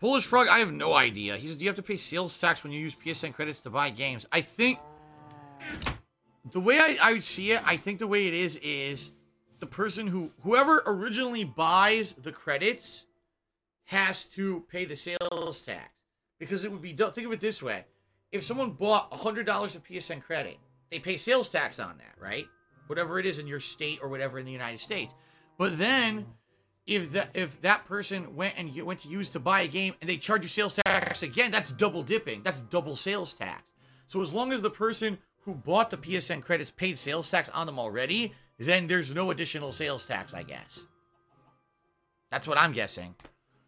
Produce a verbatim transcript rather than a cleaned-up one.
Polish Frog, I have no idea. He says, do you have to pay sales tax when you use P S N credits to buy games? I think the way I, I would see it, I think the way it is, is the person who, whoever originally buys the credits has to pay the sales tax. Because it would be, think of it this way. If someone bought one hundred dollars of P S N credit, they pay sales tax on that, right? Whatever it is in your state or whatever in the United States. But then, if that if that person went and you went to use to buy a game and they charge you sales tax again, that's double dipping. That's double sales tax. So as long as the person who bought the P S N credits paid sales tax on them already, then there's no additional sales tax, I guess. That's what I'm guessing.